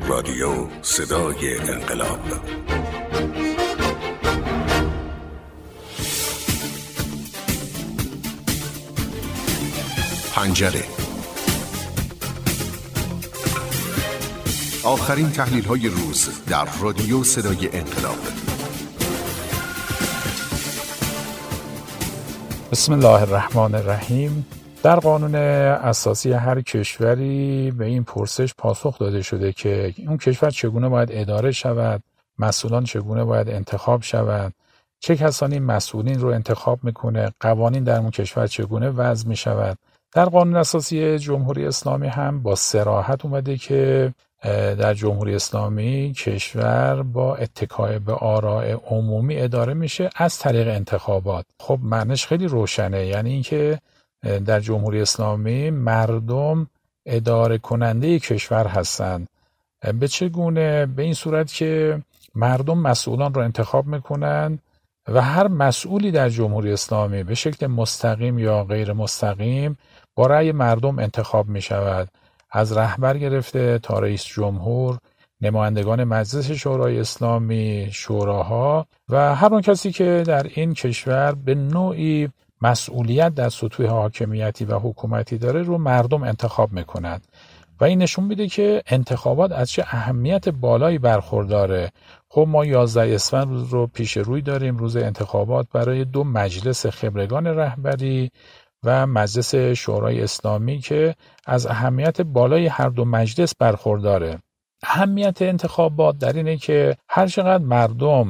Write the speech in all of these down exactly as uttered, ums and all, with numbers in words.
رادیو صدای انقلاب. پنجره. آخرین تحلیل های روز در رادیو صدای انقلاب. بسم الله الرحمن الرحیم. در قانون اساسی هر کشوری به این پرسش پاسخ داده شده که اون کشور چگونه باید اداره شود، مسئولان چگونه باید انتخاب شود، چه کسانی مسئولین رو انتخاب میکنه، قوانین در اون کشور چگونه وضع میشود. در قانون اساسی جمهوری اسلامی هم با صراحت اومده که در جمهوری اسلامی کشور با اتکای به آراء عمومی اداره میشه از طریق انتخابات. خب معنیش خیلی روشنه، یعنی اینکه در جمهوری اسلامی مردم اداره کننده کشور هستند. به چه گونه؟ به این صورت که مردم مسئولان رو انتخاب میکنن و هر مسئولی در جمهوری اسلامی به شکل مستقیم یا غیر مستقیم با رأی مردم انتخاب میشود، از رهبر گرفته تا رئیس جمهور، نمایندگان مجلس شورای اسلامی، شوراها و هر اون کسی که در این کشور به نوعی مسئولیت در سطوح حاکمیتی و حکومتی داره رو مردم انتخاب میکنند و این نشون میده که انتخابات از چه اهمیت بالایی برخورداره. خب ما یازده اسفند روز رو پیش روی داریم، روز انتخابات برای دو مجلس خبرگان رهبری و مجلس شورای اسلامی که از اهمیت بالای هر دو مجلس برخورداره. اهمیت انتخابات در اینه که هر چقدر مردم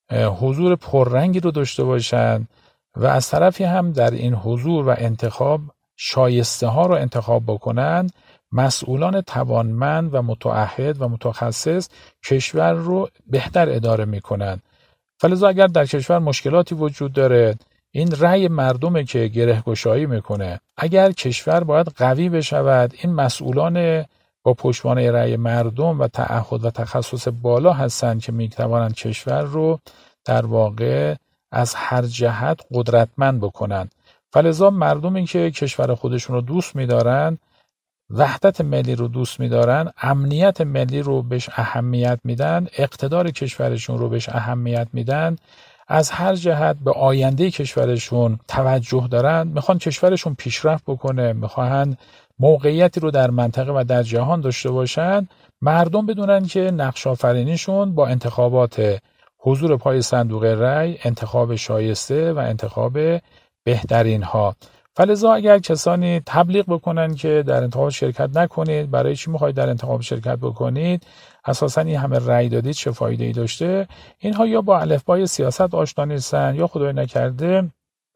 حضور پررنگی رو داشته باشند و از طرفی هم در این حضور و انتخاب شایسته ها رو انتخاب بکنند، مسئولان توانمند و متعهد و متخصص کشور رو بهتر اداره میکنند. فلذا اگر در کشور مشکلاتی وجود داره، این رأی مردمه که گره‌گشایی میکنه. اگر کشور باید قوی بشود، این مسئولان با پشتوانه رأی مردم و تعهد و تخصص بالا هستند که میتوانند کشور رو در واقع از هر جهت قدرتمند بکنن. فلذا مردمی که کشور خودشون رو دوست می‌دارن، وحدت ملی رو دوست می‌دارن، امنیت ملی رو بهش اهمیت میدن، اقتدار کشورشون رو بهش اهمیت میدن، از هر جهت به آینده کشورشون توجه دارن، میخوان کشورشون پیشرفت بکنه، میخوان موقعیتی رو در منطقه و در جهان داشته باشن، مردم بدونن که نقش آفرینیشون با انتخابات حضور پای صندوق رای، انتخاب شایسته و انتخاب بهترین ها. فلذا اگر کسانی تبلیغ بکنن که در انتخاب شرکت نکنید، برای چی میخواید در انتخاب شرکت بکنید، اساسا این همه رای دادید چه فایده ای داشته، اینها یا با الفبای سیاست آشنا نیستن یا خدای نکرده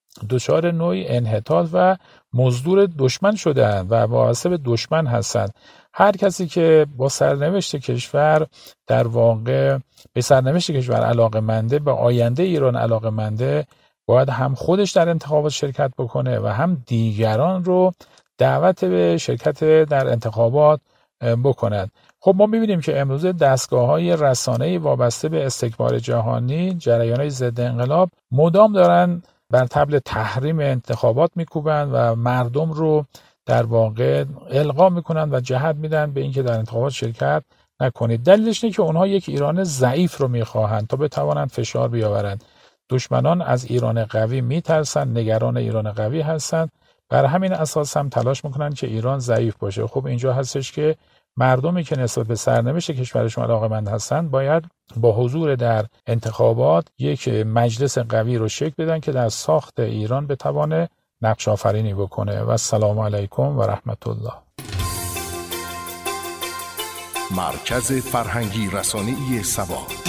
دچار نوعی انحطاط و مزدور دشمن شدن و وابسته به دشمن هستند. هر کسی که با سرنوشت کشور در واقع به سرنوشت کشور علاقه‌منده، به آینده ایران علاقه‌منده، باید هم خودش در انتخابات شرکت بکنه و هم دیگران رو دعوت به شرکت در انتخابات بکنند. خب ما می‌بینیم که امروز دستگاه‌های رسانه‌ای وابسته به استکبار جهانی، جریان‌های ضد انقلاب مدام دارن بر طبل تحریم انتخابات میکوبن و مردم رو در واقع القا میکنن و جهت میدن به اینکه در انتخابات شرکت نکنید. دلیلش اینه که اونها یک ایران ضعیف رو میخواهند تا بتوانند فشار بیاورند. دشمنان از ایران قوی میترسن، نگران ایران قوی هستند، بر همین اساس هم تلاش میکنن که ایران ضعیف باشه. خب اینجا هستش که مردمی که نسبت به سرنوشت کشورشون علاقه‌مند هستند باید با حضور در انتخابات یک مجلس قوی رو شکل بدن که در ساخت ایران بتوانه نقش آفرینی بکنه. و السلام علیکم و رحمت الله. مرکز فرهنگی رسانه‌ای سبا.